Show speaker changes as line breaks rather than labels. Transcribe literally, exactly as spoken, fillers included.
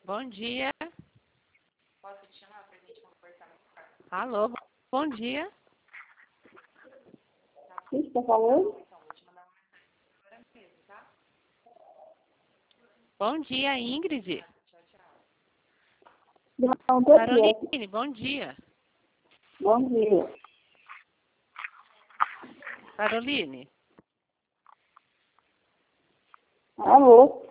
Bom dia.
Posso te chamar pra gente conversar mais tarde?
Alô, bom dia.
Quem está falando?
Então, vou te mandar uma mensagem agora mesmo, tá?
Bom dia, Ingrid.
Tchau, tchau.
Não, tô aqui.
Caroline, bom dia.
Bom dia.
Caroline.
Alô?